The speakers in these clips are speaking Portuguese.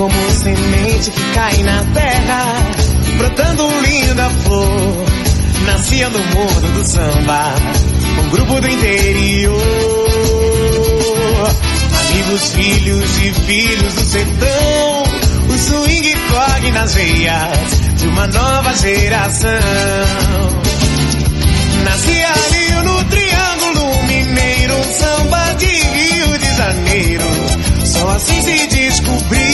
como semente que cai na terra, brotando linda flor, nascia no mundo do samba, um grupo do interior. Amigos, filhos e filhos do sertão, o swing corre nas veias de uma nova geração. Nascia ali no Triângulo Mineiro, um samba de Rio de Janeiro. Só assim se descobriu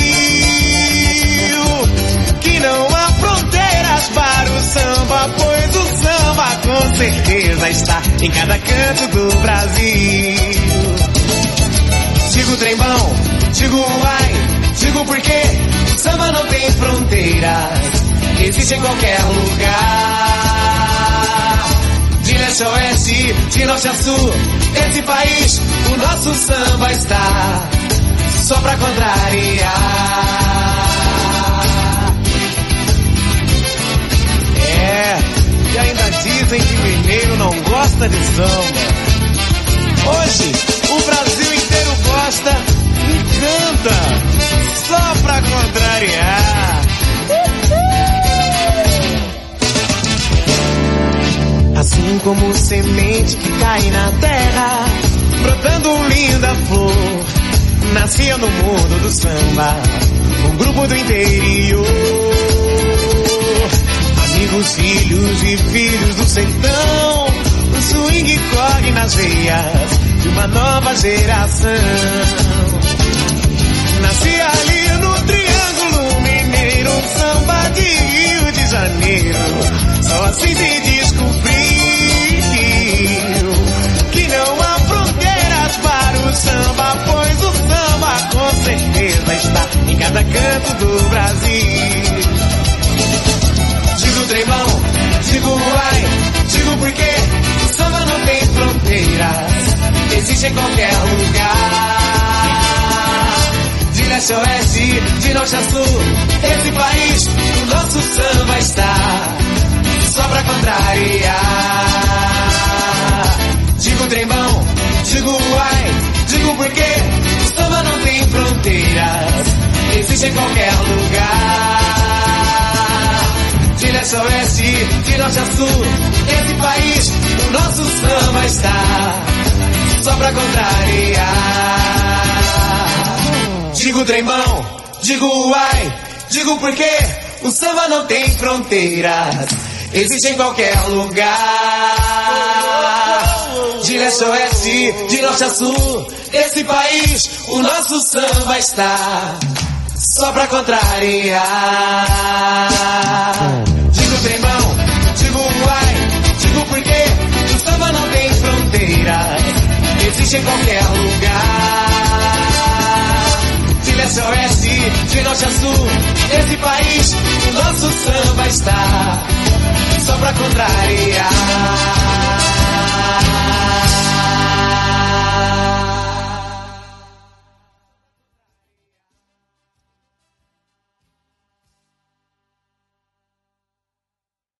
que não há fronteiras para o samba, pois o samba com certeza está em cada canto do Brasil. Digo trembão, digo uai, digo porque o samba não tem fronteiras, existe em qualquer lugar. De leste a oeste, de norte a sul, esse país, o nosso samba está só pra contrariar. E ainda dizem que mineiro não gosta de samba. Hoje, o Brasil inteiro gosta e canta só pra contrariar. Assim como semente que cai na terra, brotando linda flor, nascia no mundo do samba, um grupo do interior. Amigos, filhos e filhos do sertão, o swing corre nas veias de uma nova geração. Nascia ali no Triângulo Mineiro, um samba de Rio de Janeiro. Só assim se descobriu que não há fronteiras para o samba, pois o samba com certeza está em cada canto do Brasil. Digo trembão, digo uai, digo porque o samba não tem fronteiras, existe em qualquer lugar. De leste a oeste, de norte a sul, esse país, o nosso samba está só pra contrariar. Digo trembão, digo uai, digo porque o samba não tem fronteiras, existe em qualquer lugar. De leste a oeste, de norte a sul, esse país, o nosso samba está só pra contrariar. Digo trembão, digo uai, digo porque o samba não tem fronteiras, existe em qualquer lugar. De leste a oeste, de norte a sul, esse país, o nosso samba está só pra contrariar. Digo trembão, digo uai, digo porque o samba não tem fronteiras, existe em qualquer lugar. De leste a oeste, de norte a sul, esse país, o nosso samba está só pra contrariar.